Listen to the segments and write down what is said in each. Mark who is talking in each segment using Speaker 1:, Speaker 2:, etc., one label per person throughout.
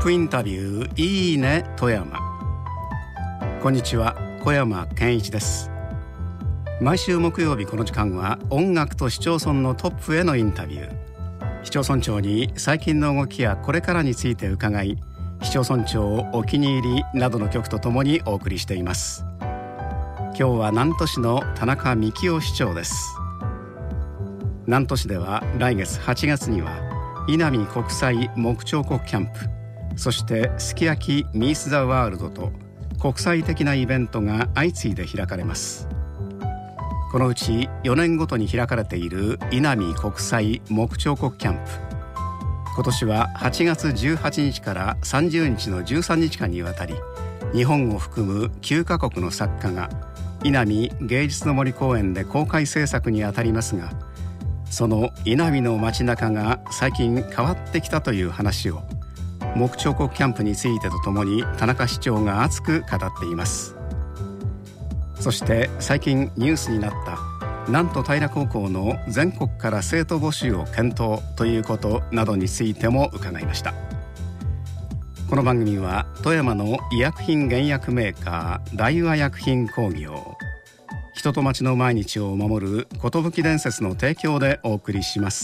Speaker 1: プインタビューいいね富山。こんにちは、小山健一です。毎週木曜日この時間は音楽と市町村のトップへのインタビュー。市町村長に最近の動きやこれからについて伺い、市町村長お気に入りなどの曲とともにお送りしています。今日は南砺市の田中幹夫市長です。南砺市では来月8月には稲見国際木彫刻キャンプ、そしてすき焼きミース・ザ・ワールドと国際的なイベントが相次いで開かれます。このうち4年ごとに開かれている稲見国際木彫刻キャンプ、今年は8月18日から30日の13日間にわたり、日本を含む9カ国の作家が稲見芸術の森公園で公開制作にあたりますが、その稲見の街中が最近変わってきたという話を木彫刻キャンプについてとともに田中市長が熱く語っています。そして最近ニュースになった南砺平高校の全国から生徒募集を検討ということなどについても伺いました。この番組は富山の医薬品原薬メーカー大和薬品工業、人と町の毎日を守る寿伝説の提供でお送りします。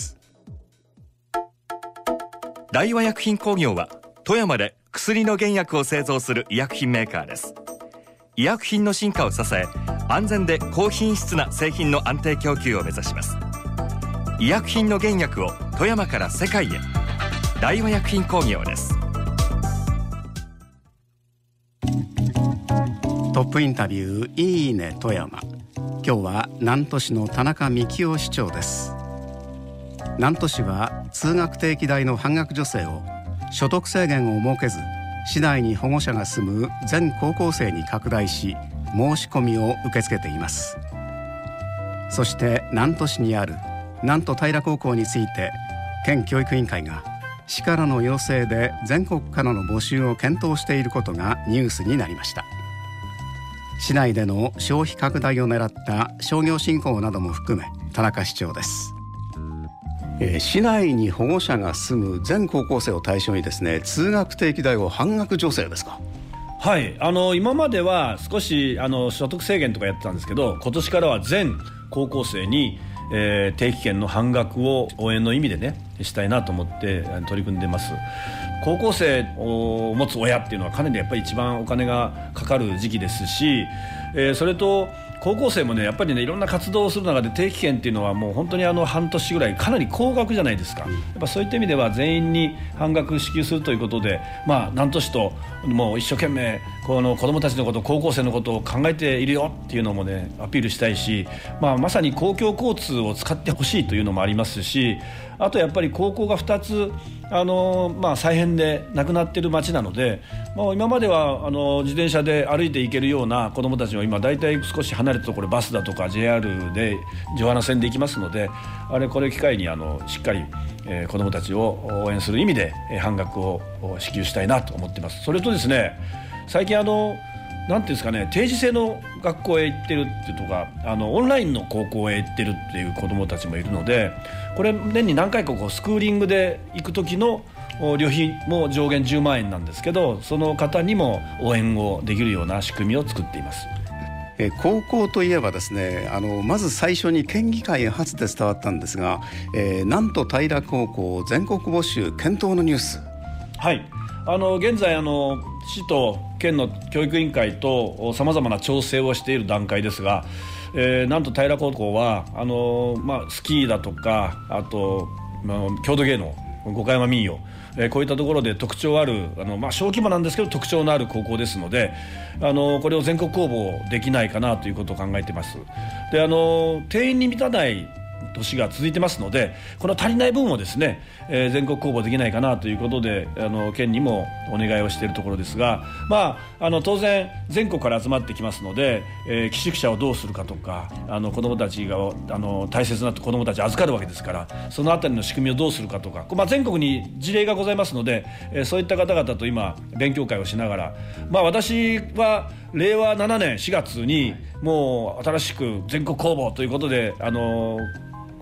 Speaker 2: 大和薬品工業は富山で薬の原薬を製造する医薬品メーカーです。医薬品の進化を支え、安全で高品質な製品の安定供給を目指します。医薬品の原薬を富山から世界へ。大和薬品工業です。
Speaker 1: トップインタビューいいね富山。今日は南砺市の田中幹夫市長です。南砺市は通学定期代の半額助成を所得制限を設けず、市内に保護者が住む全高校生に拡大し、申し込みを受け付けています。そして南砺市にある南砺平高校について、県教育委員会が市からの要請で全国からの募集を検討していることがニュースになりました。市内での消費拡大を狙った商業振興なども含め田中市長です。市内に保護者が住む全高校生を対象にですね、通学定期代を半額助成ですか。
Speaker 3: はい、今までは少し所得制限とかやってたんですけど、今年からは全高校生に、定期券の半額を応援の意味でねしたいなと思って取り組んでます。高校生を持つ親っていうのはかなりやっぱり一番お金がかかる時期ですし、それと高校生もねやっぱりねいろんな活動をする中で定期券っていうのはもう本当に半年ぐらいかなり高額じゃないですか。やっぱそういった意味では全員に半額支給するということで、南砺市ともう一生懸命この子どもたちのこと、高校生のことを考えているよっていうのもねアピールしたいし、まさに公共交通を使ってほしいというのもありますし、あとやっぱり高校が2つ再編でなくなっている町なので、今までは自転車で歩いて行けるような子どもたちは今だいたい少し離れたところバスだとか JR で城原線で行きますので、これを機会にしっかり、子どもたちを応援する意味で半額を支給したいなと思っています。それとですね、最近なんていうんですかね、定時制の学校へ行ってるっていうとかオンラインの高校へ行ってるっていう子どもたちもいるので、これ年に何回かスクーリングで行く時の旅費も上限10万円なんですけど、その方にも応援をできるような仕組みを作っています。
Speaker 1: 高校といえばですね、まず最初に県議会初で伝わったんですが、南砺平高校全国募集検討のニュース。
Speaker 3: はい、現在市と県の教育委員会とさまざまな調整をしている段階ですが、南砺平高校はスキーだとか、あと、郷土芸能、五箇山民謡、こういったところで特徴ある小規模なんですけど特徴のある高校ですので、これを全国公募できないかなということを考えています。で定員に満たない年が続いてますので、この足りない分をですね、全国公募できないかなということで県にもお願いをしているところですが、当然全国から集まってきますので、寄宿舎をどうするかとか、子どもたちが大切な子どもたち預かるわけですから、そのあたりの仕組みをどうするかとか、全国に事例がございますので、そういった方々と今勉強会をしながら、私は令和7年4月にもう新しく全国公募ということで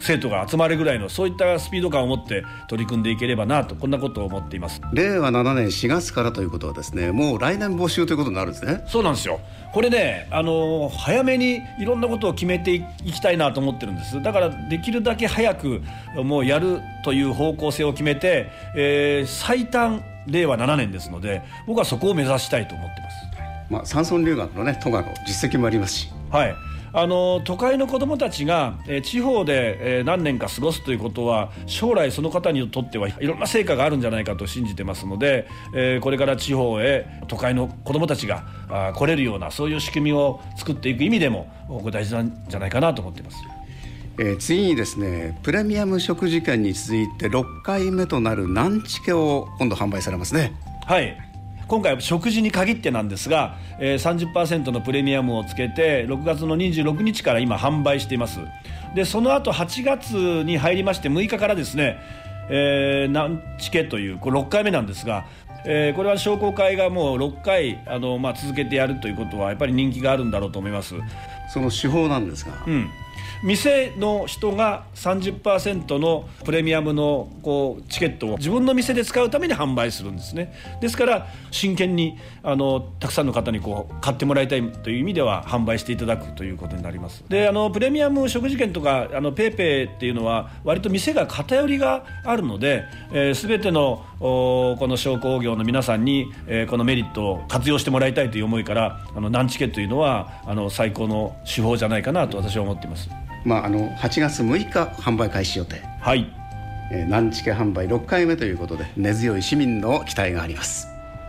Speaker 3: 生徒が集まるぐらいのそういったスピード感を持って取り組んでいければなと、こんなことを思っています。
Speaker 1: 令和7年4月からということはですね、もう来年募集ということになるんですね。
Speaker 3: そうなんですよ。これね、早めにいろんなことを決めていきたいなと思ってるんです。だからできるだけ早くもうやるという方向性を決めて、最短令和7年ですので、僕はそこを目指したいと思ってます。
Speaker 1: 山村留学のね、都がの実績もありますし、
Speaker 3: はい、都会の子どもたちが、地方で、何年か過ごすということは、将来その方にとってはいろんな成果があるんじゃないかと信じてますので、これから地方へ都会の子どもたちが来れるような、そういう仕組みを作っていく意味でもこれ大事なんじゃないかなと思っています。
Speaker 1: 次にですね、プレミアム食事券に続いて6回目となる南チケを今度販売されますね。
Speaker 3: はい、今回は食事に限ってなんですが、30% のプレミアムをつけて6月の26日から今販売しています。でその後8月に入りまして6日からですね、南チケというこれ6回目なんですが、これは商工会がもう6回続けてやるということはやっぱり人気があるんだろうと思います。
Speaker 1: その手法なんですが、
Speaker 3: 店の人が 30% のプレミアムのチケットを自分の店で使うために販売するんですね。ですから真剣にたくさんの方に買ってもらいたいという意味では販売していただくということになります。でプレミアム食事券とかペイペイっていうのは割と店が偏りがあるので、全てのこの商工業の皆さんに、このメリットを活用してもらいたいという思いから南チケというのは最高の手法じゃないかなと私は思っています。
Speaker 1: 8月6日販売開始予定。
Speaker 3: はい、
Speaker 1: 南チケ販売6回目ということで根強い市民の期待があります。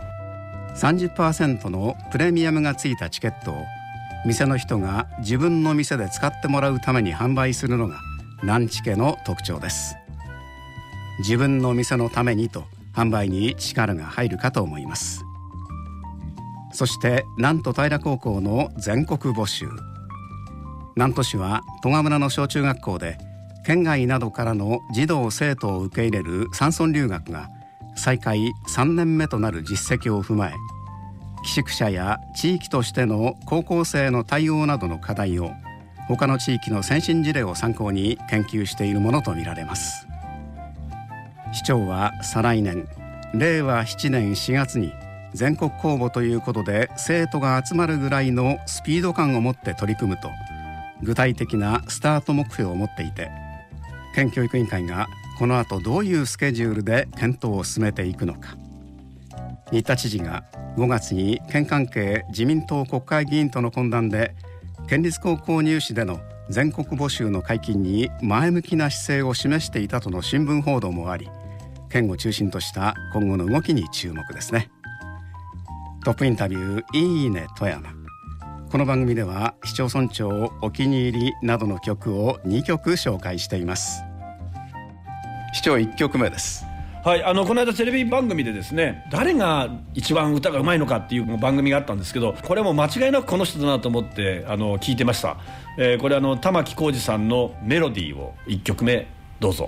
Speaker 1: 30% のプレミアムがついたチケットを店の人が自分の店で使ってもらうために販売するのが南チケの特徴です。自分の店のためにと販売に力が入るかと思います。そして南都平高校の全国募集。南砺市は戸賀村の小中学校で県外などからの児童生徒を受け入れる山村留学が再開3年目となる実績を踏まえ、寄宿舎や地域としての高校生の対応などの課題を他の地域の先進事例を参考に研究しているものとみられます。市長は再来年令和7年4月に全国公募ということで生徒が集まるぐらいのスピード感を持って取り組むと具体的なスタート目標を持っていて、県教育委員会がこの後どういうスケジュールで検討を進めていくのか。新田知事が5月に県関係自民党国会議員との懇談で県立高校入試での全国募集の解禁に前向きな姿勢を示していたとの新聞報道もあり、県を中心とした今後の動きに注目ですね。トップインタビューいいね富山。この番組では市町村長お気に入りなどの曲を2曲紹介しています。市長1曲目です。
Speaker 3: はい、この間テレビ番組でですね、誰が一番歌がうまいのかっていう番組があったんですけど、これはもう間違いなくこの人だなと思って聞いてました。これ玉置浩二さんのメロディーを1曲目どうぞ。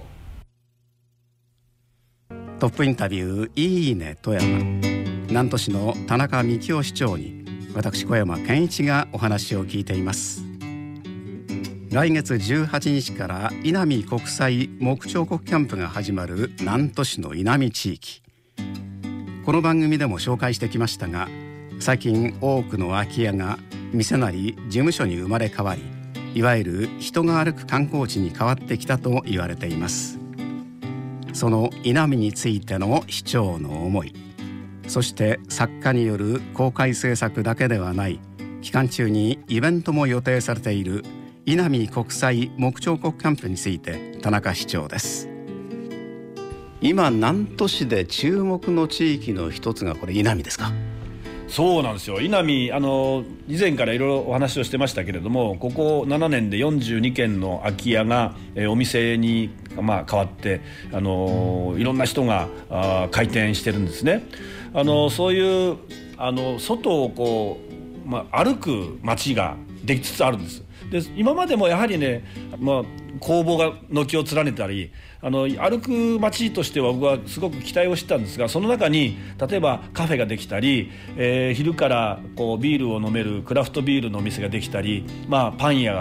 Speaker 1: トップインタビューいいね富山。南砺市の田中幹夫市長に私小山健一がお話を聞いています。来月18日から稲見国際木彫刻キャンプが始まる南砺市の稲見地域。この番組でも紹介してきましたが、最近多くの空き家が店なり事務所に生まれ変わり、いわゆる人が歩く観光地に変わってきたと言われています。その稲見についての市長の思い、そして作家による公開制作だけではない期間中にイベントも予定されている稲見国際木彫刻キャンプについて田中市長です。今南砺市で注目の地域の一つがこれ稲見ですか？
Speaker 3: そうなんですよ。稲見以前からいろいろお話をしてましたけれども、ここ7年で42軒の空き家が、お店に、変わって、いろんな人が開店してるんですね。そういう外を歩く街ができつつあるんです。で今までもやはりね、工房が軒を連ねたり歩く街としては僕はすごく期待をしてたんですが、その中に例えばカフェができたり、昼からビールを飲めるクラフトビールのお店ができたり、パン屋を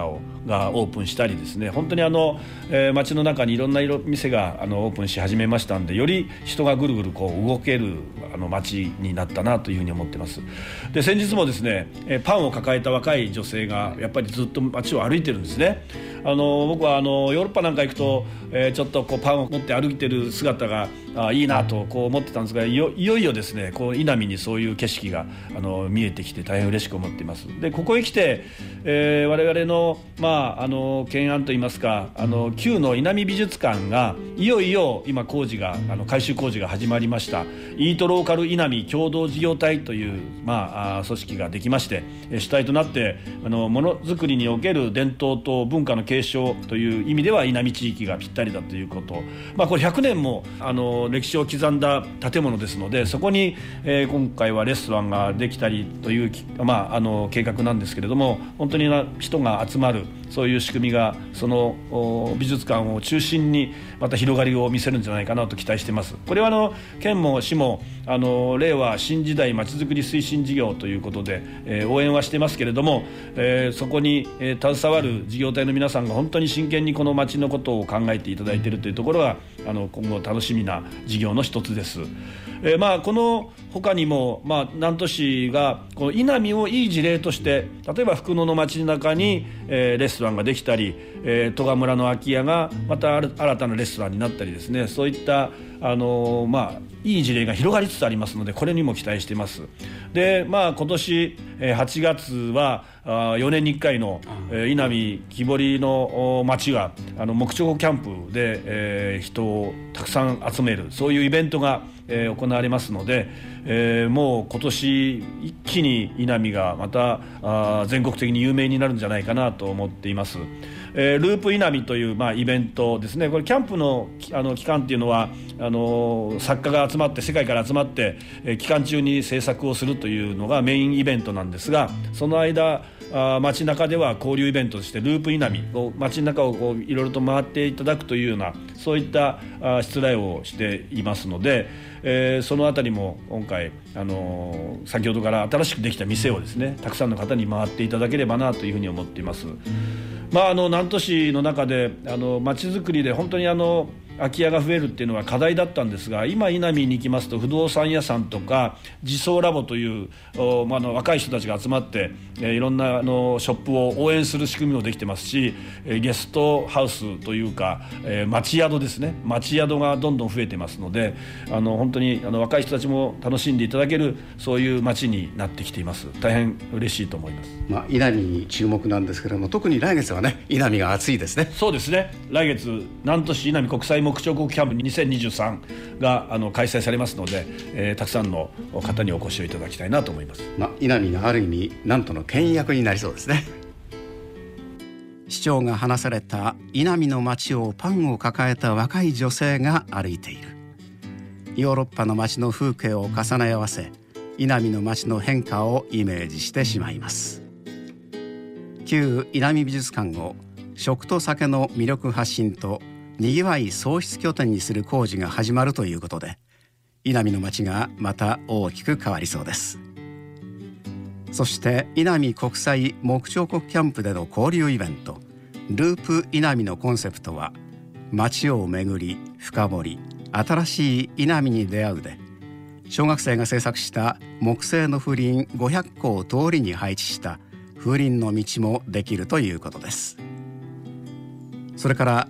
Speaker 3: がオープンしたりですね、本当に街の中にいろんな店がオープンし始めましたんで、より人がぐるぐる動ける街になったなというふうに思ってます。で、先日もですね、パンを抱えた若い女性がやっぱりずっと街を歩いてるんですね。僕はヨーロッパなんか行くと、ちょっとパンを持って歩いてる姿がいいなと思ってたんですが、いよいよですね、伊波にそういう景色が見えてきて大変嬉しく思っています。で、ここへ来て、我々の、懸案といいますか、旧の伊波美術館がいよいよ今改修工事が始まりました。イートローカル伊波共同事業体という、組織ができまして、主体となってものづくりにおける伝統と文化の継承という意味では伊波地域がぴったりだということ、これ100年も歴史を刻んだ建物ですので、そこに、今回はレストランができたりという、計画なんですけれども、本当に人が集まるそういう仕組みがその美術館を中心にまた広がりを見せるんじゃないかなと期待しています。これは県も市も令和新時代まちづくり推進事業ということで、応援はしてますけれども、そこに、携わる事業体の皆さんが本当に真剣にこの町のことを考えていただいているというところが今後楽しみな事業の一つです。この他にも、南砺市がこの伊波をいい事例として、例えば福野の町中に、レストランができたり、戸賀村の空き家がまた新たなレストランになったりですね、そういったいい事例が広がりつつありますので、これにも期待しています。で、今年8月は4年に1回の伊波木彫りの町が木彫キャンプで、人をたくさん集める、そういうイベントが行われますので、もう今年一気に伊波がまた全国的に有名になるんじゃないかなと思っています。ループ伊波という、イベントですね。これキャンプの期間っていうのは作家が集まって、世界から集まって、期間中に制作をするというのがメインイベントなんですが、その間街中では交流イベントとしてループ伊波、街中をいろいろと回っていただくというような、そういったしつらいをしていますので、そのあたりも今回先ほどから新しくできた店をですね、たくさんの方に回っていただければなというふうに思っています。南砺市の中で街づくりで本当に空き家が増えるっていうのは課題だったんですが、今伊波に行きますと不動産屋さんとか自走ラボという若い人たちが集まって、いろんなショップを応援する仕組みもできてますし、ゲストハウスというか、町宿ですね、町宿がどんどん増えてますので、本当に若い人たちも楽しんでいただける、そういう町になってきています。大変嬉しいと思います。
Speaker 1: 伊波に注目なんですけれども、特に来月はね、伊波が暑いですね。
Speaker 3: そうですね、来月南砺市伊波国際木彫刻キャンプ2023が開催されますので、たくさんの方にお越しをいただきたいなと思います。
Speaker 1: 伊波がある意味南砺の牽引役になりそうですね。市長が話された伊波の街をパンを抱えた若い女性が歩いている。ヨーロッパの街の風景を重ね合わせ、伊波の街の変化をイメージしてしまいます。旧伊波美術館を食と酒の魅力発信とにぎわい創出拠点にする工事が始まるということで、伊波の街がまた大きく変わりそうです。そして伊波国際木彫刻キャンプでの交流イベント、ループ伊波のコンセプトは、街を巡り深掘り新しい伊波に出会うで、小学生が制作した木製の風鈴500個を通りに配置した風鈴の道もできるということです。それから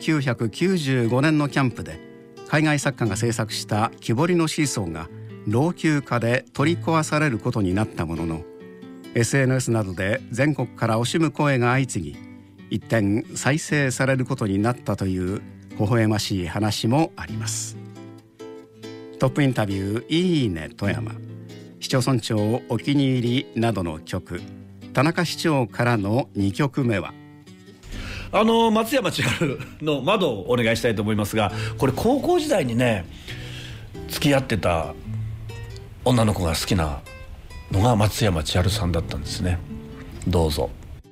Speaker 1: 1995年のキャンプで海外作家が制作した木彫りのシーソーが老朽化で取り壊されることになったものの、 SNS などで全国から惜しむ声が相次ぎ、一転再生されることになったという微笑ましい話もあります。トップインタビューいいね富山、市町村長お気に入りなどの曲、田中市長からの2曲目は
Speaker 3: 松山千春の窓をお願いしたいと思いますが、これ高校時代にね付き合ってた女の子が好きなのが松山千春さんだったんですね。どうぞ。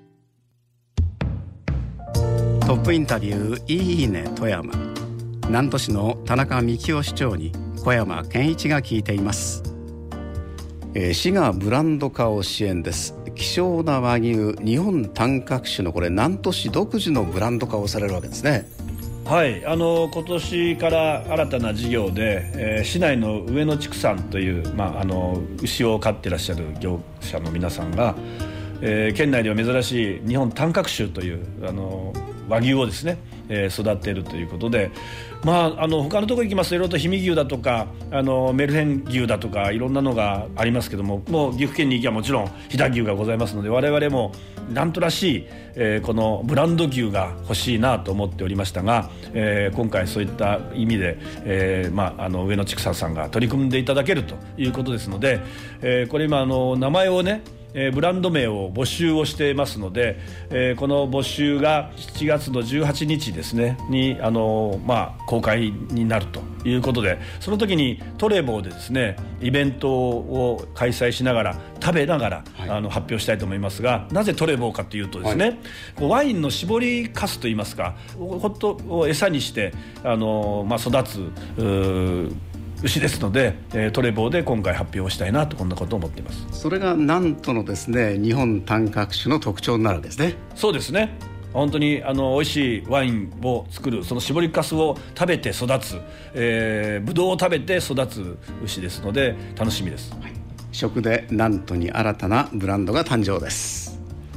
Speaker 1: トップインタビューいいね富山、南砺市の田中幹夫市長に小山健一が聞いています。市がブランド化を支援です。 希少な和牛日本短角種のこれ南砺市独自のブランド化をされるわけですね。
Speaker 3: はい、今年から新たな事業で、市内の上野畜産という、牛を飼ってらっしゃる業者の皆さんが、県内では珍しい日本短角種という和牛をですね、育てるということで、他のところ行きますといろいろと氷見牛だとかメルヘン牛だとかいろんなのがありますけども、もう岐阜県に行けばもちろん飛騨牛がございますので、我々もなんとらしい、このブランド牛が欲しいなと思っておりましたが、今回そういった意味で、上野畜産さんが取り組んでいただけるということですので、これ今名前をねブランド名を募集をしていますので、この募集が7月の18日ですねに公開になるということで、その時にトレボでですねイベントを開催しながら食べながら、発表したいと思いますが、なぜトレボかというとですね、ワインの搾りかすといいますか、ほっとを餌にして育つ牛ですので、トレボで今回発表をしたいなとこんなことを思っています。
Speaker 1: それがなんとのですね日本短角種の特徴になるわけですね。
Speaker 3: そうですね、本当に美味しいワインを作る、その搾りかすを食べて育つ、ブドウを食べて育つ牛ですので楽しみです、
Speaker 1: 食でなんとに新たなブランドが誕生です。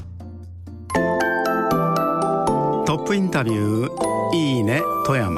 Speaker 1: トップインタビューいいね富山。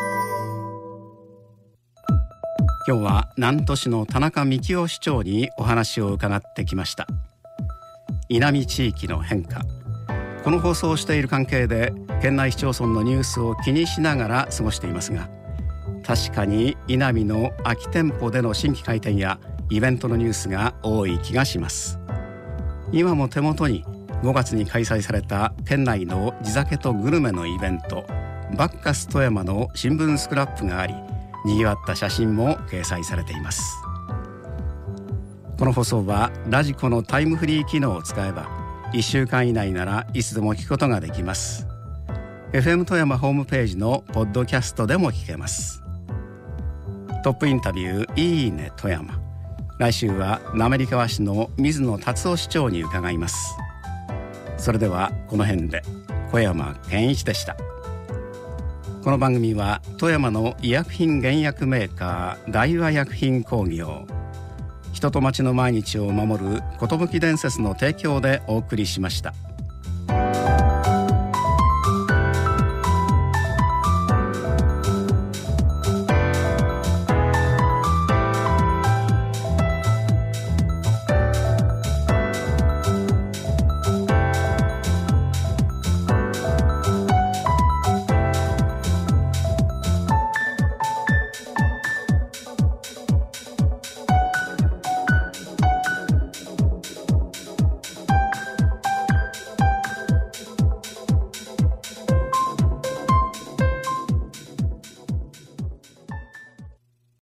Speaker 1: 今日は南砺市の田中幹夫市長にお話を伺ってきました。伊波地域の変化、この放送をしている関係で県内市町村のニュースを気にしながら過ごしていますが、確かに伊波の空き店舗での新規開店やイベントのニュースが多い気がします。今も手元に5月に開催された県内の地酒とグルメのイベントバッカス富山の新聞スクラップがあり、賑わった写真も掲載されています。この放送はラジコのタイムフリー機能を使えば1週間以内ならいつでも聞くことができます。 FM 富山ホームページのポッドキャストでも聞けます。トップインタビューいいね富山。来週は滑川市の水野達夫市長に伺います。それではこの辺で。小山健一でした。この番組は富山の医薬品原薬メーカー大和薬品工業、人と町の毎日を守る寿伝説の提供でお送りしました。